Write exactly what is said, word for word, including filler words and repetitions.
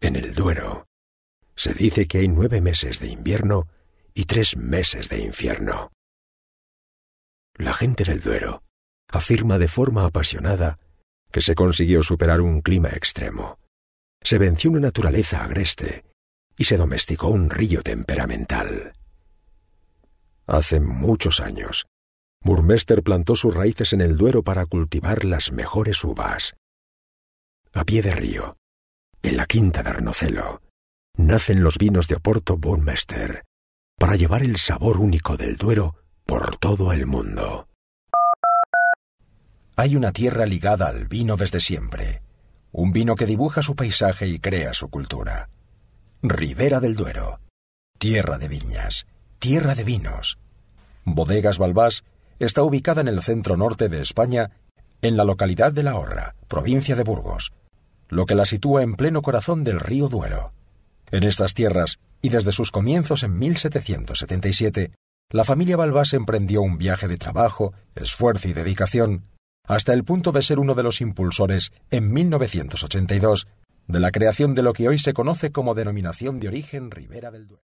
En el Duero se dice que hay nueve meses de invierno y tres meses de infierno. La gente del Duero afirma de forma apasionada que se consiguió superar un clima extremo, se venció una naturaleza agreste y se domesticó un río temperamental. Hace muchos años, Burmester plantó sus raíces en el Duero para cultivar las mejores uvas. A pie de río, en la quinta de Arnocelo, nacen los vinos de Oporto Burmester, para llevar el sabor único del Duero por todo el mundo. Hay una tierra ligada al vino desde siempre, un vino que dibuja su paisaje y crea su cultura. Ribera del Duero, tierra de viñas, tierra de vinos. Bodegas Balbás está ubicada en el centro norte de España, en la localidad de La Horra, provincia de Burgos, lo que la sitúa en pleno corazón del río Duero. En estas tierras, y desde sus comienzos en mil setecientos setenta y siete, la familia Balbás emprendió un viaje de trabajo, esfuerzo y dedicación, hasta el punto de ser uno de los impulsores, en mil novecientos ochenta y dos, de la creación de lo que hoy se conoce como Denominación de Origen Ribera del Duero.